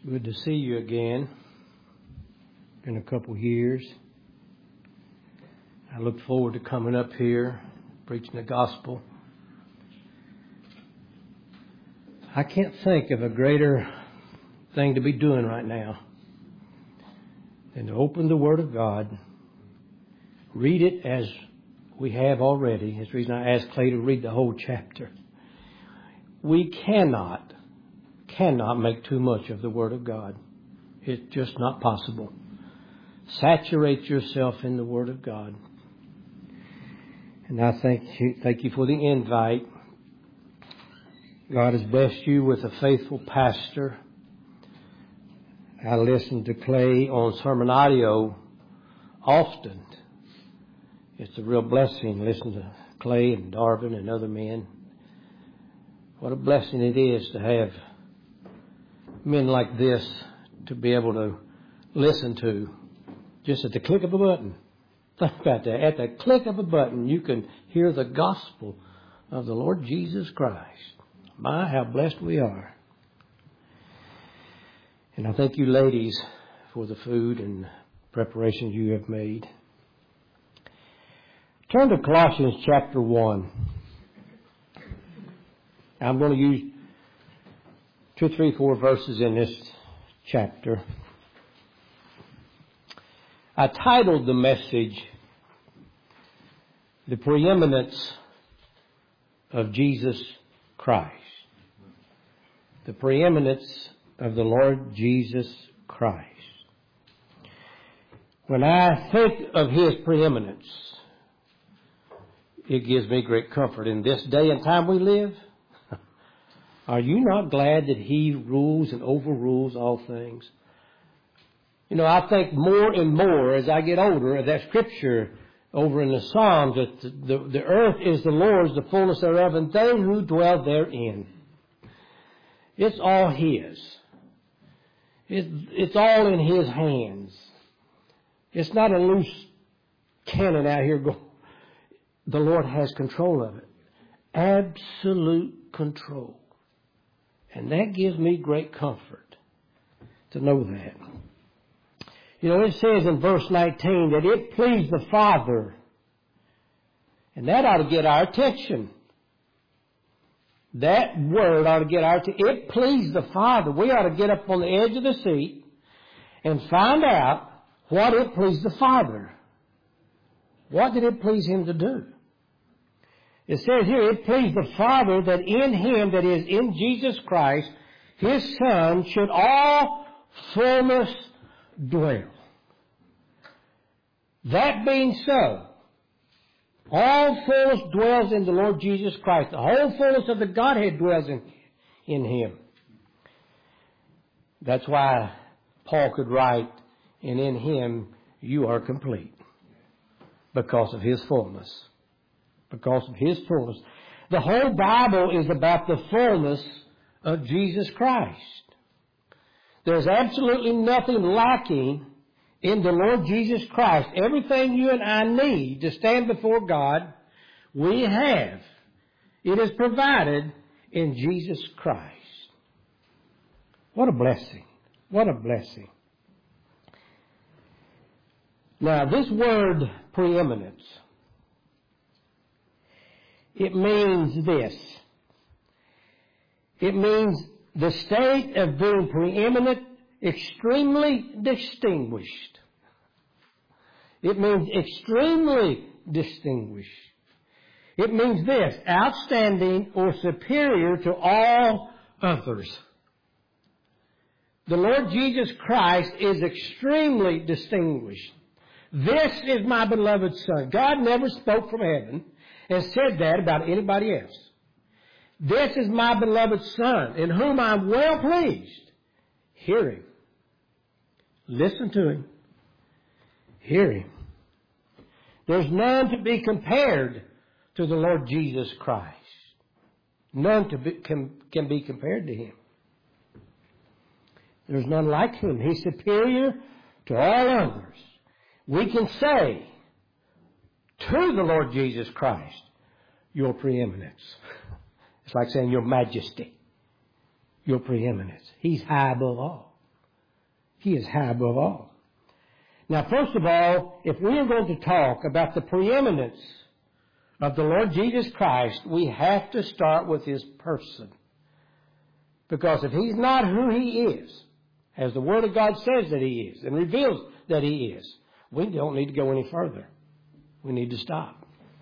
Good to see you again. In a couple years. I look forward to coming up here, preaching the gospel. I can't think of a greater thing to be doing right now than to open the Word of God, read it as we have already. That's the reason I asked Clay to read the whole chapter. We cannot make too much of the Word of God. It's just not possible. Saturate yourself in the Word of God. And I thank you for the invite. God has blessed you with a faithful pastor. I listen to Clay on sermon audio often. It's a real blessing listening to Clay and Darvin and other men. What a blessing it is to have men like this to be able to listen to just at the click of a button. Think about that. At the click of a button, you can hear the gospel of the Lord Jesus Christ. My, how blessed we are. And I thank you ladies for the food and preparations you have made. Turn to Colossians chapter 1. I'm going to use 2, 3, 4 verses in this chapter. I titled the message, The Preeminence of Jesus Christ. The preeminence of the Lord Jesus Christ. When I think of His preeminence, it gives me great comfort in this day and time we live. Are you not glad that He rules and overrules all things? You know, I think more and more as I get older of that scripture over in the Psalms that the earth is the Lord's, the fullness thereof, and they who dwell therein. It's all His. It's all in His hands. It's not a loose cannon out here going. The Lord has control of it. Absolute control. And that gives me great comfort to know that. You know, it says in verse 19 that it pleased the Father. And that ought to get our attention. That word ought to get our attention. It pleased the Father. We ought to get up on the edge of the seat and find out what it pleased the Father. What did it please Him to do? It says here, it pleased the Father that in Him, that is in Jesus Christ, His Son, should all fullness dwell. That being so, all fullness dwells in the Lord Jesus Christ. The whole fullness of the Godhead dwells in Him. That's why Paul could write, and in Him you are complete. Because of His fullness. Because of His fullness. The whole Bible is about the fullness of Jesus Christ. There's absolutely nothing lacking in the Lord Jesus Christ. Everything you and I need to stand before God, we have. It is provided in Jesus Christ. What a blessing. What a blessing. Now, this word preeminence, it means this. It means the state of being preeminent, extremely distinguished. It means extremely distinguished. It means this, outstanding or superior to all others. The Lord Jesus Christ is extremely distinguished. This is my beloved Son. God never spoke from heaven and said that about anybody else. This is my beloved Son, in whom I'm well pleased. Hear Him. Listen to Him. Hear Him. There's none to be compared to the Lord Jesus Christ. None can be compared to Him. There's none like Him. He's superior to all others. We can say to the Lord Jesus Christ, your preeminence. It's like saying your majesty, your preeminence. He's high above all. He is high above all. Now, first of all, if we are going to talk about the preeminence of the Lord Jesus Christ, we have to start with His person. Because if He's not who He is, as the Word of God says that He is, and reveals that He is, we don't need to go any further. We need to stop.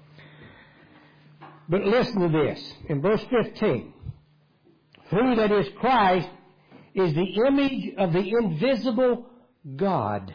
But listen to this. In verse 15, who that is Christ is the image of the invisible God.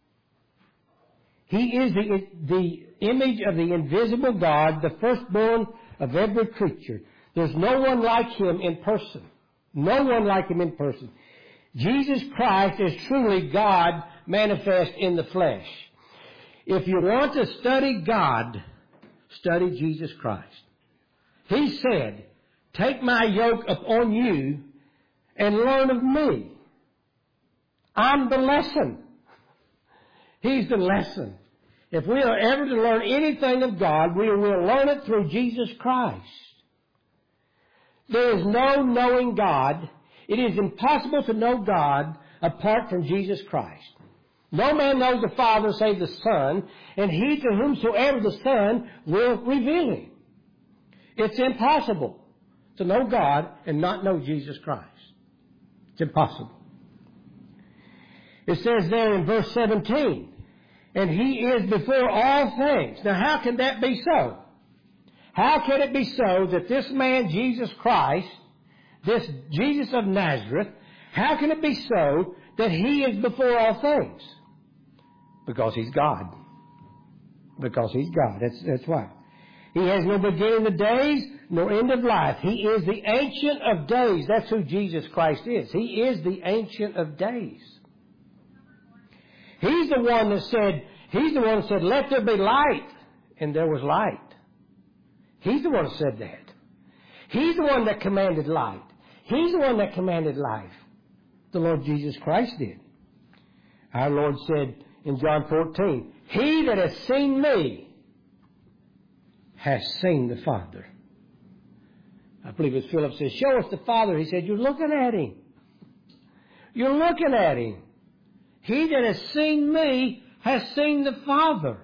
He is the image of the invisible God, the firstborn of every creature. There's no one like Him in person. No one like Him in person. Jesus Christ is truly God manifest in the flesh. If you want to study God, study Jesus Christ. He said, take my yoke upon you and learn of me. I'm the lesson. He's the lesson. If we are ever to learn anything of God, we will learn it through Jesus Christ. There is no knowing God. It is impossible to know God apart from Jesus Christ. No man knows the Father save the Son, and he to whomsoever the Son will reveal Him. It's impossible to know God and not know Jesus Christ. It's impossible. It says there in verse 17, and He is before all things. Now how can that be so? How can it be so that this man Jesus Christ, this Jesus of Nazareth, how can it be so that He is before all things? Because He's God. Because He's God. That's why. He has no beginning of days, nor end of life. He is the Ancient of Days. That's who Jesus Christ is. He is the Ancient of Days. He's the one that said, let there be light. And there was light. He's the one that said that. He's the one that commanded light. He's the one that commanded life. The Lord Jesus Christ did. Our Lord said in John 14, he that has seen me has seen the Father. I believe as Philip says, show us the Father. He said, you're looking at Him. You're looking at Him. He that has seen me has seen the Father.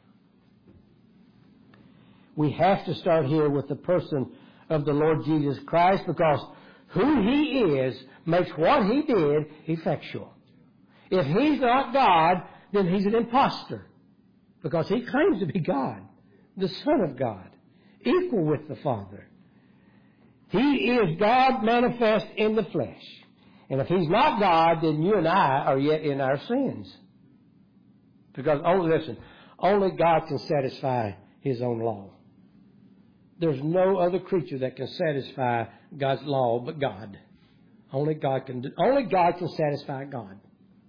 We have to start here with the person of the Lord Jesus Christ, because who He is makes what He did effectual. If He's not God, then He's an impostor, because He claims to be God, the Son of God, equal with the Father. He is God manifest in the flesh. And if He's not God, then you and I are yet in our sins. Because, only God can satisfy His own law. There's no other creature that can satisfy God's law but God. Only God can satisfy God.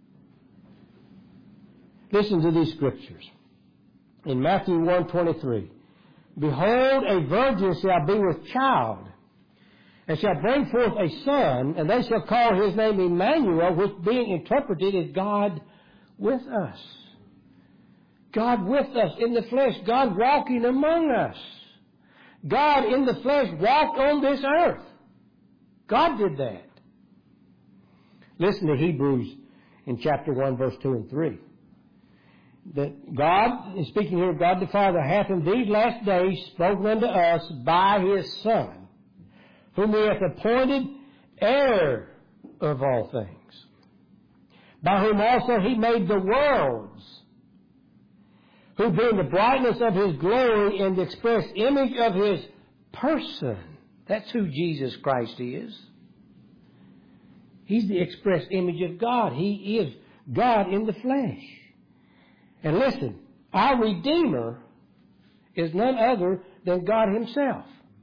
Listen to these scriptures. In Matthew 1:23, behold, a virgin shall be with child, and shall bring forth a son, and they shall call his name Emmanuel, which being interpreted is God with us. God with us in the flesh. God walking among us. God in the flesh walked on this earth. God did that. Listen to Hebrews in chapter 1, verse 2 and 3. That God, speaking here of God the Father, hath in these last days spoken unto us by His Son, whom He hath appointed heir of all things, by whom also He made the worlds, who being the brightness of His glory and the express image of His person. That's who Jesus Christ is. He's the express image of God. He is God in the flesh. And listen, our Redeemer is none other than God Himself.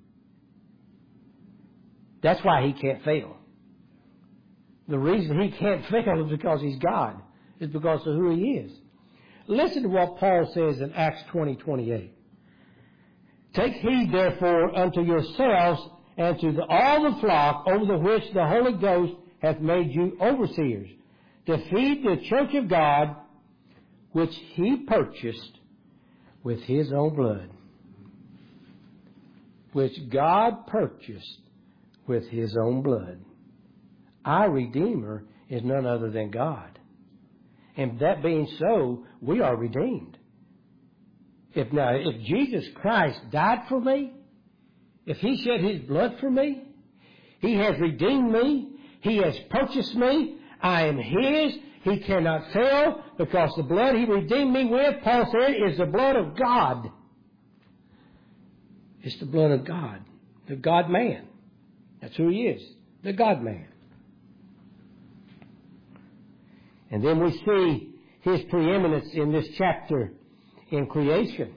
That's why He can't fail. The reason He can't fail is because He's God. It's because of who He is. Listen to what Paul says in Acts 20:28. Take heed therefore unto yourselves and to all the flock over the which the Holy Ghost hath made you overseers, to feed the church of God, which He purchased with His own blood. Which God purchased with His own blood. Our Redeemer is none other than God. And that being so, we are redeemed. If Jesus Christ died for me, if He shed His blood for me, He has redeemed me, He has purchased me, I am His, He cannot fail, because the blood He redeemed me with, Paul said, is the blood of God. It's the blood of God, the God-man. That's who He is, the God-man. And then we see His preeminence in this chapter in creation.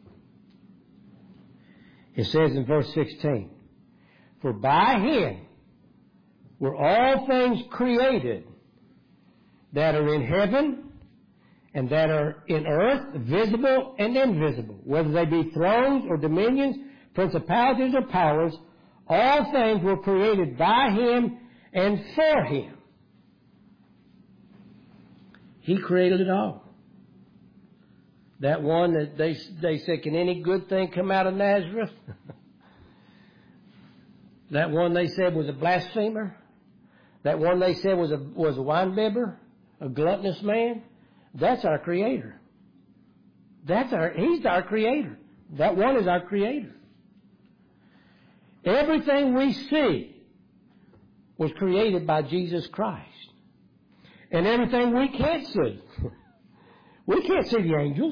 It says in verse 16, for by Him were all things created that are in heaven and that are in earth, visible and invisible, whether they be thrones or dominions, principalities or powers, all things were created by Him and for Him. He created it all. That one that they said, can any good thing come out of Nazareth? That one they said was a blasphemer. That one they said was a wine-bibber, a gluttonous man. That's our Creator. He's our Creator. That one is our Creator. Everything we see was created by Jesus Christ. And everything we can't see. We can't see the angels.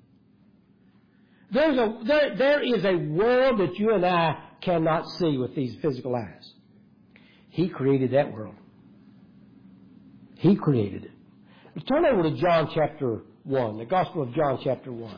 There is a world that you and I cannot see with these physical eyes. He created that world. He created it. Let's turn over to John chapter 1, the Gospel of John chapter 1.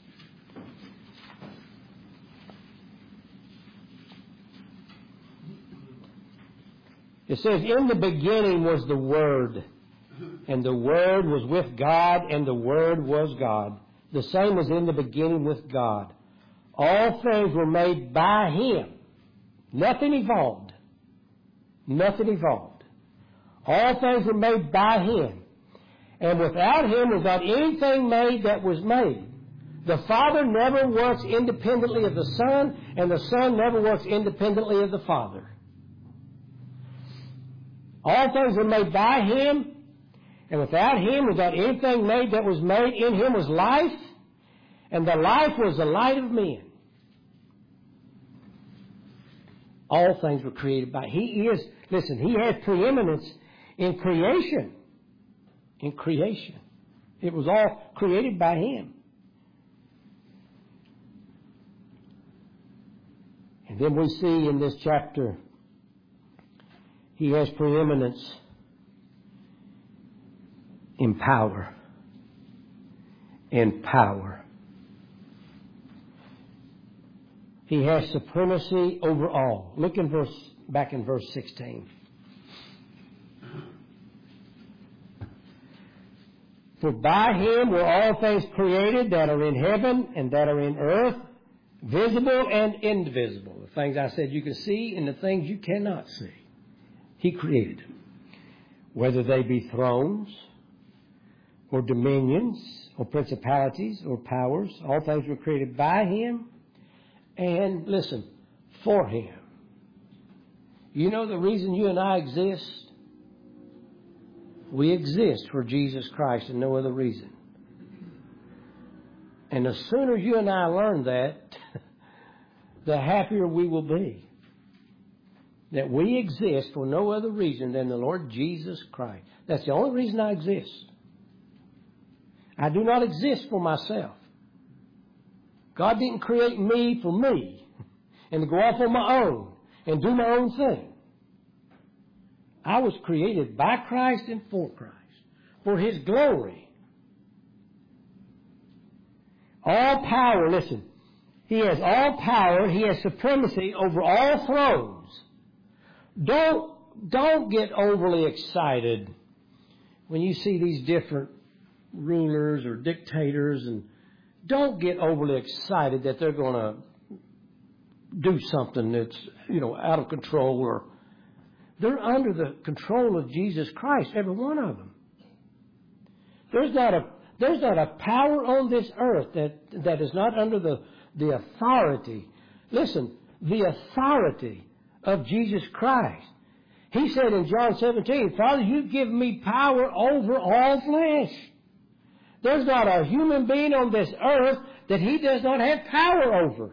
It says, in the beginning was the Word, and the Word was with God, and the Word was God. The same was in the beginning with God. All things were made by Him. Nothing evolved. Nothing evolved. All things were made by Him. And without Him was not anything made that was made. The Father never works independently of the Son, and the Son never works independently of the Father. All things were made by Him, and without Him was not anything made that was made. In Him was life, and the life was the light of men. All things were created by He has preeminence in creation. In creation. It was all created by Him. And then we see in this chapter, He has preeminence in power. In power. He has supremacy over all. Look back in verse 16. For by Him were all things created that are in heaven and that are in earth, visible and invisible. The things I said you can see and the things you cannot see. He created them. Whether they be thrones or dominions or principalities or powers, all things were created by Him and, listen, for Him. You know the reason you and I exist? We exist for Jesus Christ and no other reason. And the sooner you and I learn that, the happier we will be. That we exist for no other reason than the Lord Jesus Christ. That's the only reason I exist. I do not exist for myself. God didn't create me for me and to go off on my own and do my own thing. I was created by Christ and for Christ, for His glory. All power, listen, He has all power, He has supremacy over all thrones. Don't get overly excited when you see these different rulers or dictators, and don't get overly excited that they're going to do something that's, out of control, or they're under the control of Jesus Christ, every one of them. There's not a power on this earth that is not under the authority. Listen, the authority of Jesus Christ. He said in John 17, Father, you've given me power over all flesh. There's not a human being on this earth that He does not have power over.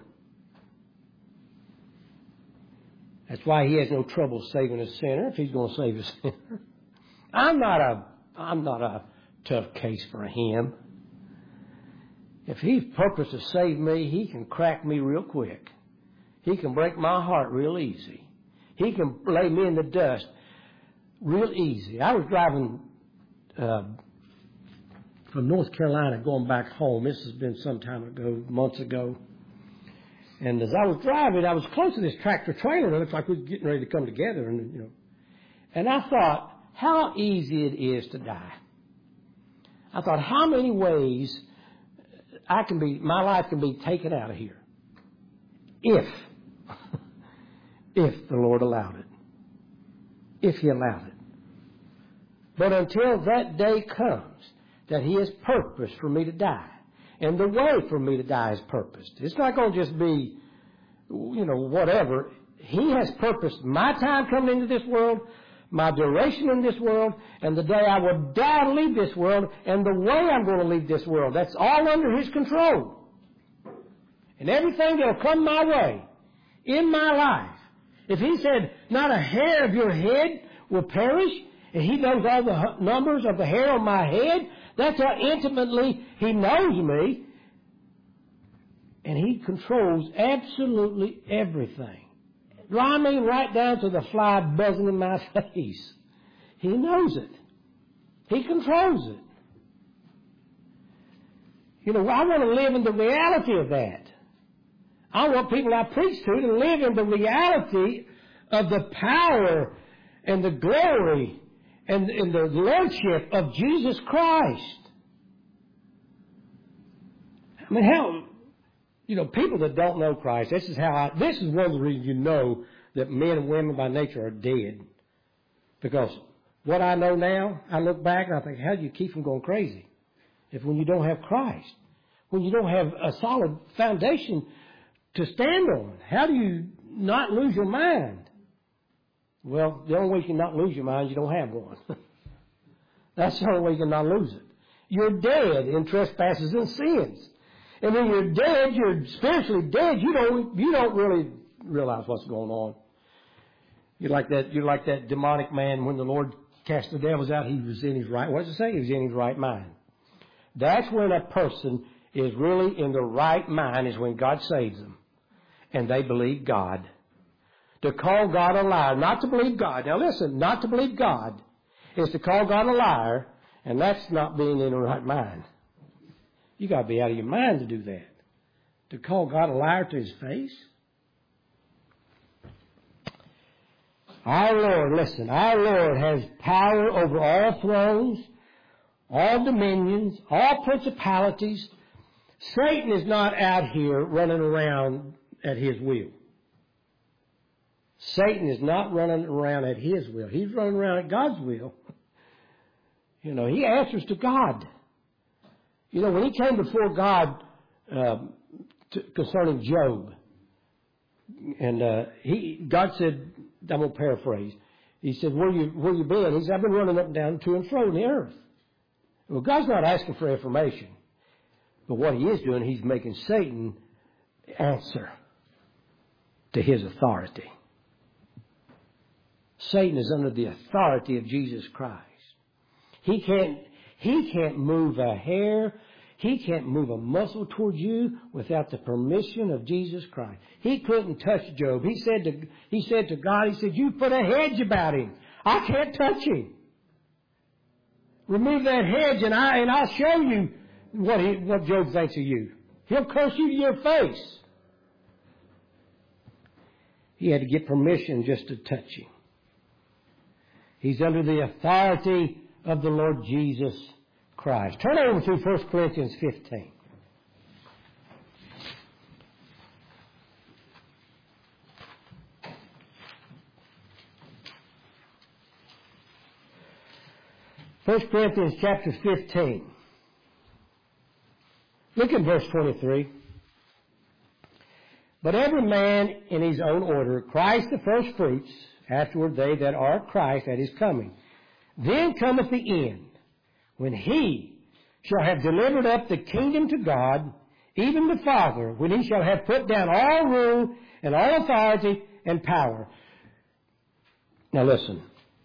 That's why He has no trouble saving a sinner if He's going to save a sinner. I'm not a tough case for Him. If He's purposed to save me, He can crack me real quick. He can break my heart real easy. He can lay me in the dust real easy. I was driving from North Carolina going back home. This has been some time ago, months ago. And as I was driving, I was close to this tractor trailer, and it looked like we were getting ready to come together. And I thought, how easy it is to die. I thought, how many ways my life can be taken out of here if the Lord allowed it. If He allowed it. But until that day comes that He has purposed for me to die, and the way for me to die is purposed. It's not going to just be, whatever. He has purposed my time coming into this world, my duration in this world, and the day I will die to leave this world, and the way I'm going to leave this world. That's all under His control. And everything that will come my way in my life, if He said not a hair of your head will perish, and He knows all the numbers of the hair on my head, that's how intimately He knows me. And He controls absolutely everything. I mean, right down to the fly buzzing in my face. He knows it. He controls it. I want to live in the reality of that. I want people I preach to live in the reality of the power and the glory and the lordship of Jesus Christ. I mean, how, people that don't know Christ, this is one of the reasons you know that men and women by nature are dead. Because what I know now, I look back and I think, how do you keep from going crazy? When you don't have Christ, when you don't have a solid foundation to stand on, how do you not lose your mind? Well, the only way you can not lose your mind is you don't have one. That's the only way you can not lose it. You're dead in trespasses and sins. And when you're dead, you're spiritually dead. You don't really realize what's going on. You're like that demonic man when the Lord cast the devils out. He was in his right. What does it say? He was in his right mind. That's when a person is really in the right mind, is when God saves them, and they believe God. To call God a liar, not to believe God. Now listen, not to believe God is to call God a liar, and that's not being in the right mind. You got to be out of your mind to do that. To call God a liar to His face. Our Lord has power over all thrones, all dominions, all principalities. Satan is not out here running around at his will. Satan is not running around at his will. He's running around at God's will. He answers to God. When he came before God concerning Job, and God said, I'm going to paraphrase. He said, where you been? He said, I've been running up and down, to and fro in the earth. Well, God's not asking for information. But what He is doing, He's making Satan answer to His authority. Satan is under the authority of Jesus Christ. He can't move a hair. He can't move a muscle towards you without the permission of Jesus Christ. He couldn't touch Job. He said to God, you put a hedge about him. I can't touch him. Remove that hedge and I'll show you what Job thinks of you. He'll curse you to your face. He had to get permission just to touch him. He's under the authority of the Lord Jesus Christ. Turn over to 1 Corinthians 15. First Corinthians chapter 15. Look at verse 23. But every man in his own order, Christ the first fruits, afterward they that are Christ at His coming. Then cometh the end, when He shall have delivered up the kingdom to God, even the Father, when he shall have put down all rule and all authority and power. Now listen.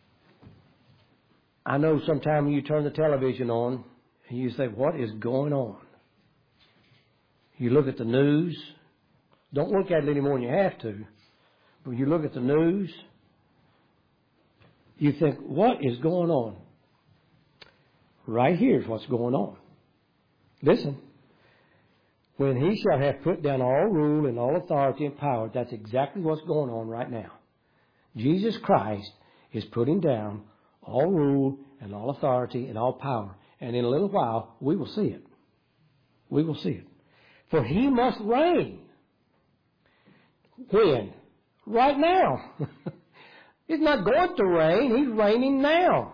I know sometimes you turn the television on and you say, what is going on? You look at the news. Don't look at it any more than you have to. But you look at the news, you think, what is going on? Right here is what's going on. Listen. When he shall have put down all rule and all authority and power, that's exactly what's going on right now. Jesus Christ is putting down all rule and all authority and all power. And in a little while, we will see it. We will see it. For he must reign. When? Right now. He's not going to reign. He's reigning now.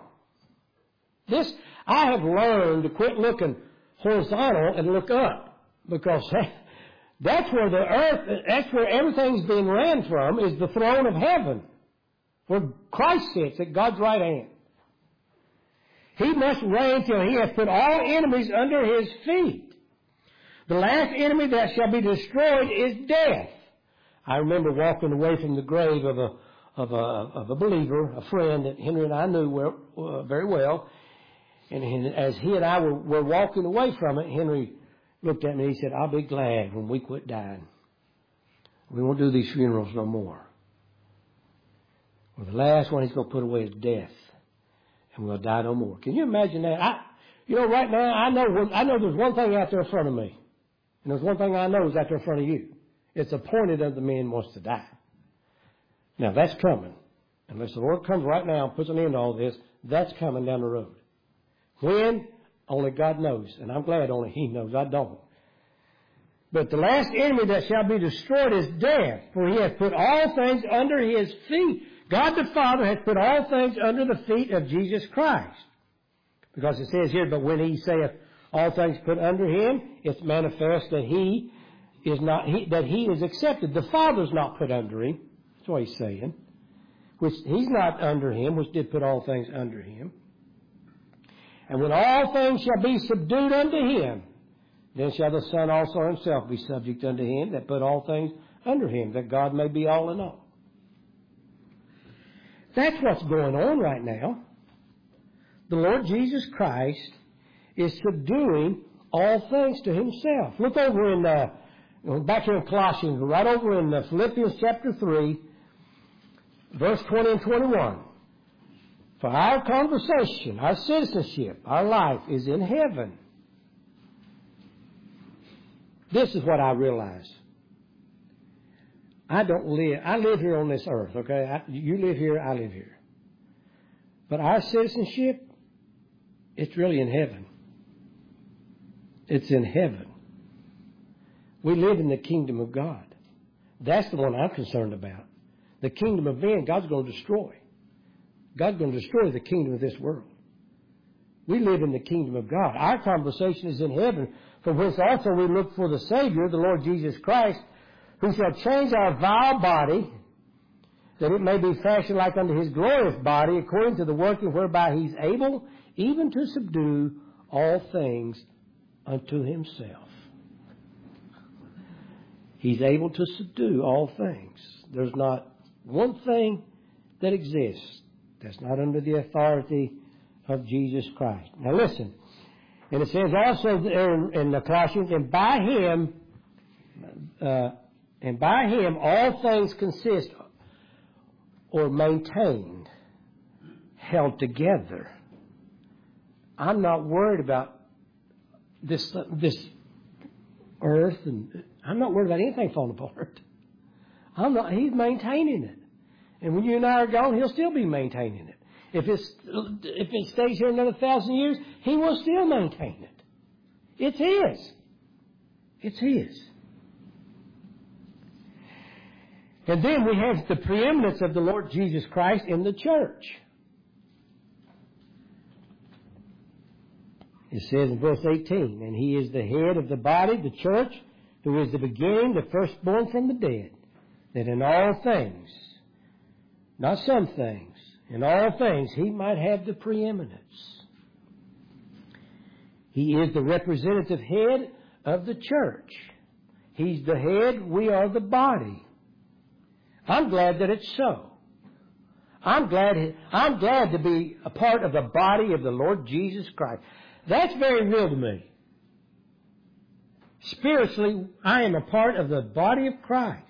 I have learned to quit looking horizontal and look up. Because that's where the earth, that's where everything's being ran from, is the throne of heaven. Where Christ sits at God's right hand. He must reign till he has put all enemies under his feet. The last enemy that shall be destroyed is death. I remember walking away from the grave of a believer, a friend that Henry and I knew very well. And as he and I were walking away from it, Henry looked at me and he said, I'll be glad when we quit dying. We won't do these funerals no more. Well, the last one he's going to put away is death. And we'll die no more. Can you imagine that? Right now, I know there's one thing out there in front of me. And there's one thing I know is out there in front of you. It's appointed unto men wants to die. Now, that's coming. Unless the Lord comes right now and puts an end to all this, that's coming down the road. When? Only God knows. And I'm glad only He knows. I don't. But the last enemy that shall be destroyed is death. For He has put all things under His feet. God the Father has put all things under the feet of Jesus Christ. Because it says here, but when He saith all things put under Him, it's manifest that He is accepted. The Father's not put under Him. That's what He's saying. Which He's not under Him, which did put all things under Him. And when all things shall be subdued unto Him, then shall the Son also Himself be subject unto Him that put all things under Him, that God may be all in all. That's what's going on right now. The Lord Jesus Christ is subduing all things to Himself. Look over in, back here in Colossians, right over in Philippians chapter 3, verse 20 and 21. For our conversation, our citizenship, our life is in heaven. This is what I realize. I live here on this earth, okay? You live here, I live here. But our citizenship, it's really in heaven. It's in heaven. We live in the kingdom of God. That's the one I'm concerned about. The kingdom of men, God's going to destroy. God's going to destroy the kingdom of this world. We live in the kingdom of God. Our conversation is in heaven, from whence also we look for the Savior, the Lord Jesus Christ, who shall change our vile body, that it may be fashioned like unto His glorious body, according to the working whereby He's able even to subdue all things unto Himself. He's able to subdue all things. There's not one thing that exists that's not under the authority of Jesus Christ. Now listen, and it says also there in the Colossians, and by Him all things consist or maintained, held together. I'm not worried about this earth, and I'm not worried about anything falling apart. He's maintaining it. And when you and I are gone, He'll still be maintaining it. If it stays here another 1,000 years, He will still maintain it. It's His. It's His. And then we have the preeminence of the Lord Jesus Christ in the church. It says in verse 18, and He is the head of the body, the church, who is the beginning, the firstborn from the dead, that in all things, not some things, in all things He might have the preeminence. He is the representative head of the church. He's the head. We are the body. I'm glad that it's so. I'm glad to be a part of the body of the Lord Jesus Christ. That's very real to me. Spiritually, I am a part of the body of Christ.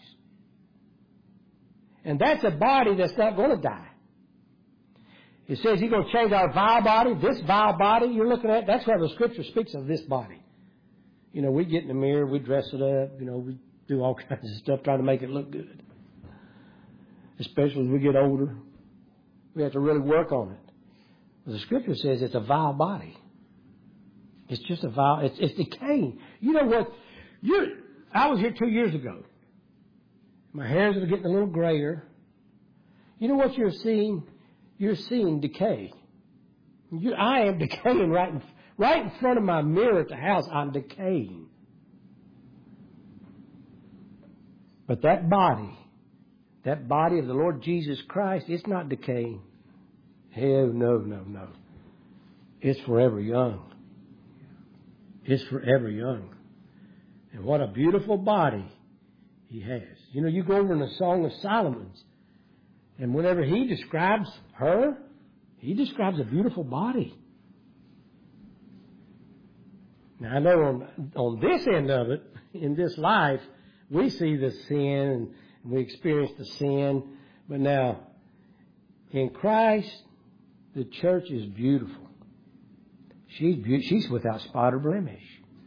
And that's a body that's not going to die. It says He's going to change our vile body. This vile body you're looking at, that's why the Scripture speaks of this body. You know, we get in the mirror, we dress it up, you know, we do all kinds of stuff trying to make it look good. Especially as we get older. We have to really work on it. But the Scripture says it's a vile body. It's just a vile, it's decaying. You know what? I was here 2 years ago. My hairs are getting a little grayer. You know what you're seeing? You're seeing decay. I am decaying right in front of my mirror at the house. I'm decaying. But that body of the Lord Jesus Christ, it's not decaying. Hell, no. It's forever young. It's forever young. And what a beautiful body He has. You know, you go over in the Song of Solomon's, and whenever he describes her, he describes a beautiful body. Now, I know on this end of it, in this life, we see the sin and we experience the sin. But now, in Christ, the church is beautiful. She's without spot or blemish.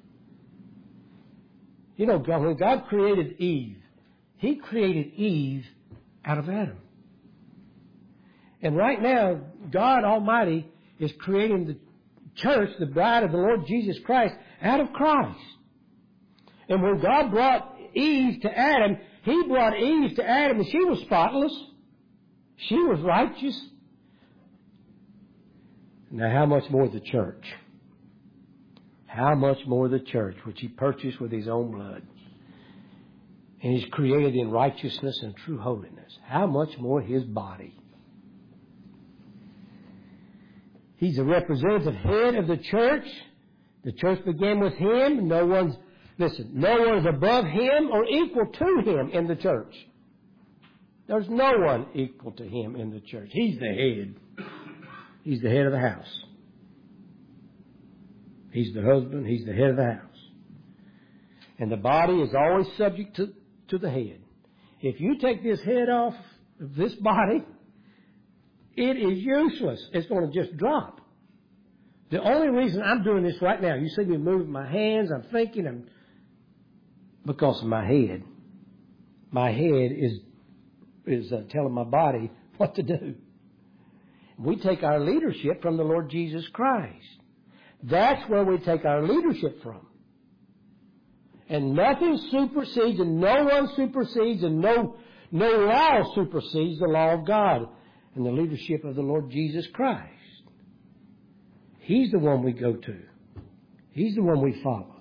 You know, when God created Eve, He created Eve out of Adam. And right now, God Almighty is creating the church, the bride of the Lord Jesus Christ, out of Christ. And when God brought Eve to Adam, He brought Eve to Adam, and she was spotless. She was righteous. Now, how much more the church? How much more the church, which He purchased with His own blood. And He's created in righteousness and true holiness. How much more His body? He's the representative head of the church. The church began with Him. No one's above Him or equal to Him in the church. There's no one equal to Him in the church. He's the head. He's the head of the house. He's the husband. He's the head of the house. And the body is always subject to the head. If you take this head off of this body, it is useless. It's going to just drop. The only reason I'm doing this right now, you see me moving my hands, I'm thinking, because of my head. My head is telling my body what to do. We take our leadership from the Lord Jesus Christ. That's where we take our leadership from. And nothing supersedes and no one supersedes and no law supersedes the law of God and the leadership of the Lord Jesus Christ. He's the one we go to. He's the one we follow.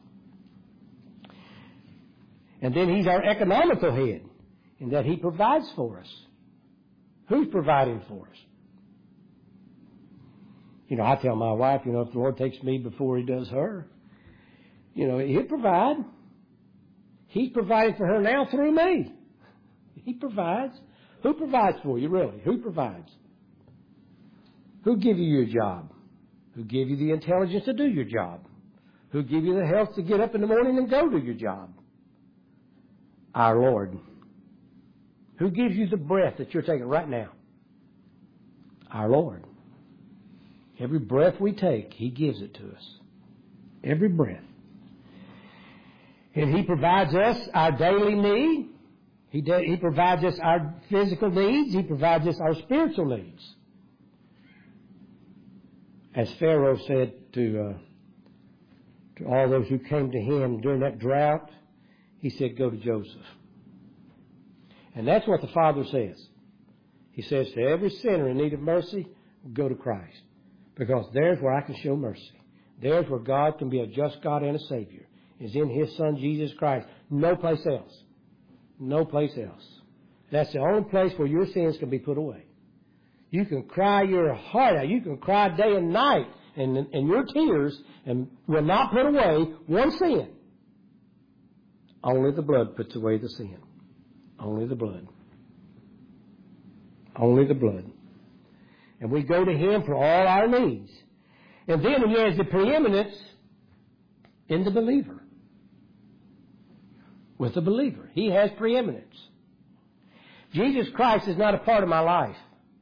And then He's our economical head in that He provides for us. Who's providing for us? You know, I tell my wife, if the Lord takes me before He does her, He'll provide. He's providing for her now through me. He provides. Who provides for you, really? Who provides? Who give you your job? Who give you the intelligence to do your job? Who give you the health to get up in the morning and go to your job? Our Lord. Who gives you the breath that you're taking right now? Our Lord. Every breath we take, He gives it to us. Every breath. And He provides us our daily need. He provides us our physical needs. He provides us our spiritual needs. As Pharaoh said to all those who came to him during that drought, he said, go to Joseph. And that's what the Father says. He says to every sinner in need of mercy, go to Christ. Because there's where I can show mercy. There's where God can be a just God and a Savior. Is in His Son, Jesus Christ. No place else. No place else. That's the only place where your sins can be put away. You can cry your heart out. You can cry day and night and your tears and will not put away one sin. Only the blood puts away the sin. Only the blood. Only the blood. And we go to Him for all our needs. And then He has the preeminence in the believer. With the believer. He has preeminence. Jesus Christ is not a part of my life.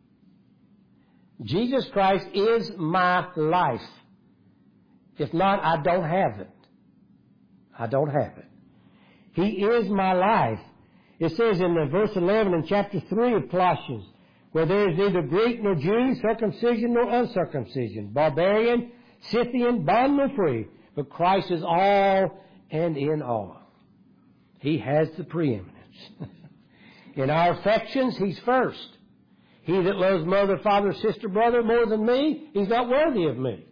Jesus Christ is my life. If not, I don't have it. I don't have it. He is my life. It says in the verse 11 in chapter 3 of Colossians, where there is neither Greek nor Jew, circumcision nor uncircumcision, barbarian, Scythian, bond nor free, but Christ is all and in all. He has the preeminence. In our affections, He's first. He that loves mother, father, sister, brother more than me, he's not worthy of me.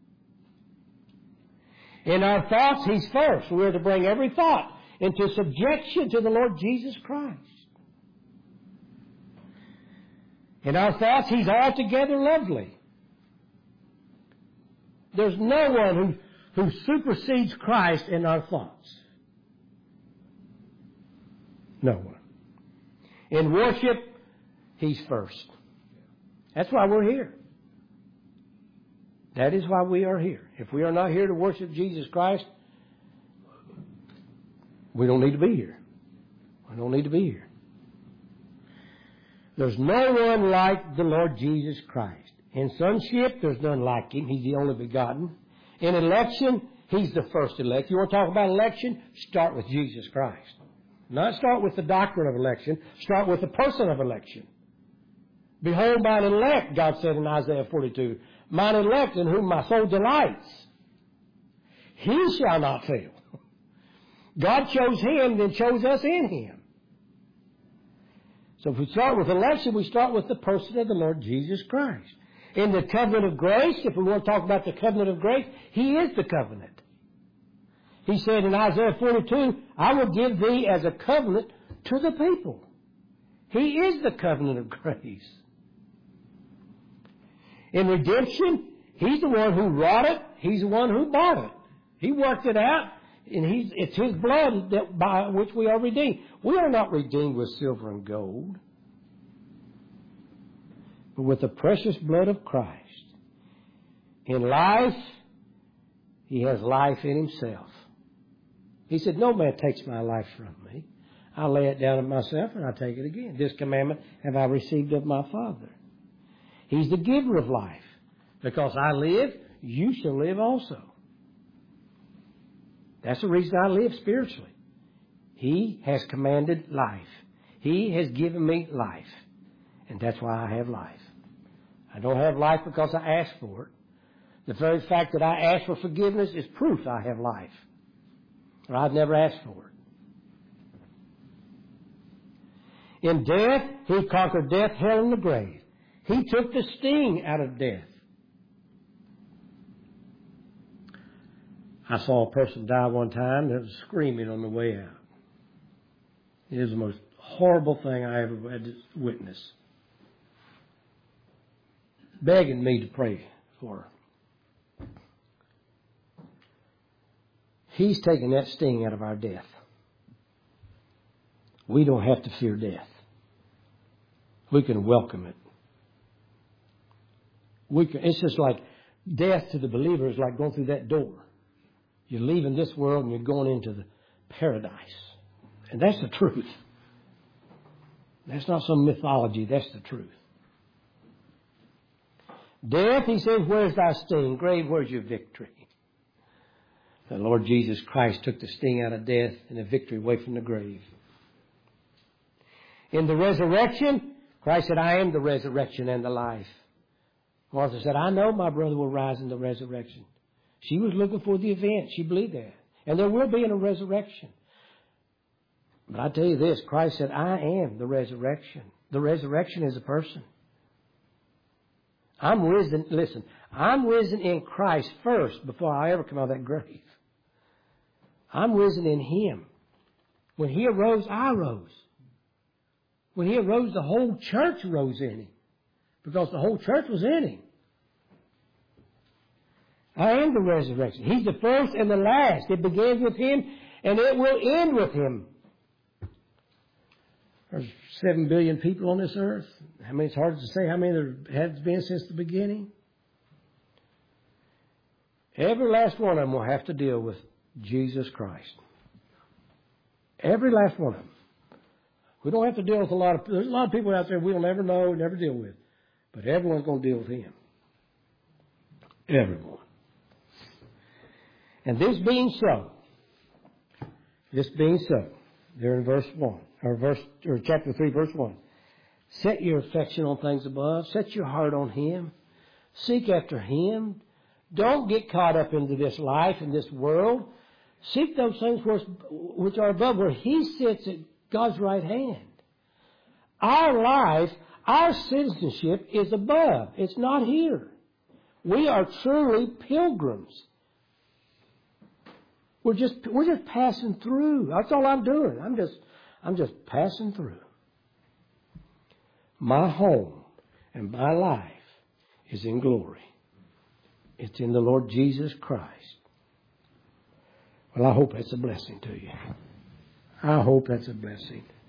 In our thoughts, He's first. We're to bring every thought into subjection to the Lord Jesus Christ. In our thoughts, He's altogether lovely. There's no one who supersedes Christ in our thoughts. No one. In worship, He's first. That's why we're here. That is why we are here. If we are not here to worship Jesus Christ, we don't need to be here. We don't need to be here. There's no one like the Lord Jesus Christ. In sonship, there's none like Him. He's the only begotten. In election, He's the first elect. You want to talk about election? Start with Jesus Christ. Not start with the doctrine of election. Start with the person of election. Behold, mine elect, God said in Isaiah 42, mine elect in whom my soul delights. He shall not fail. God chose Him, then chose us in Him. So if we start with election, we start with the person of the Lord Jesus Christ. In the covenant of grace, if we want to talk about the covenant of grace, He is the covenant. He said in Isaiah 42, I will give thee as a covenant to the people. He is the covenant of grace. In redemption, He's the one who wrought it. He's the one who bought it. He worked it out, and it's His blood that by which we are redeemed. We are not redeemed with silver and gold, but with the precious blood of Christ. In life, He has life in Himself. He said, no man takes my life from me. I lay it down of myself and I take it again. This commandment have I received of my Father. He's the giver of life. Because I live, you shall live also. That's the reason I live spiritually. He has commanded life. He has given me life. And that's why I have life. I don't have life because I asked for it. The very fact that I ask for forgiveness is proof I have life. Or I've never asked for it. In death, He conquered death, hell, and the grave. He took the sting out of death. I saw a person die one time that was screaming on the way out. It is the most horrible thing I ever had to witness. Begging me to pray for her. He's taken that sting out of our death. We don't have to fear death. We can welcome it. It's just like death to the believer is like going through that door. You're leaving this world and you're going into the paradise. And that's the truth. That's not some mythology. That's the truth. Death, He says, where's thy sting? Grave, where's your victory? The Lord Jesus Christ took the sting out of death and the victory away from the grave. In the resurrection, Christ said, I am the resurrection and the life. Martha said, I know my brother will rise in the resurrection. She was looking for the event. She believed that. And there will be a resurrection. But I tell you this, Christ said, I am the resurrection. The resurrection is a person. I'm risen, listen, I'm risen in Christ first before I ever come out of that grave. I'm risen in Him. When He arose, I rose. When He arose, the whole church rose in Him. Because the whole church was in Him. I am the resurrection. He's the first and the last. It begins with Him and it will end with Him. There's 7 billion people on this earth. I mean, it's hard to say how many there has been since the beginning. Every last one of them will have to deal with Jesus Christ. Every last one of them. We don't have to deal with there's a lot of people out there we'll never know, never deal with. But everyone's going to deal with Him. Everyone. And this being so, there in verse 1, or chapter 3, verse 1. Set your affection on things above. Set your heart on Him. Seek after Him. Don't get caught up into this life and this world. Seek those things which are above, where He sits at God's right hand. Our life, our citizenship is above. It's not here. We are truly pilgrims. We're just passing through. That's all I'm doing. I'm just passing through. My home and my life is in glory. It's in the Lord Jesus Christ. Well, I hope that's a blessing to you. I hope that's a blessing.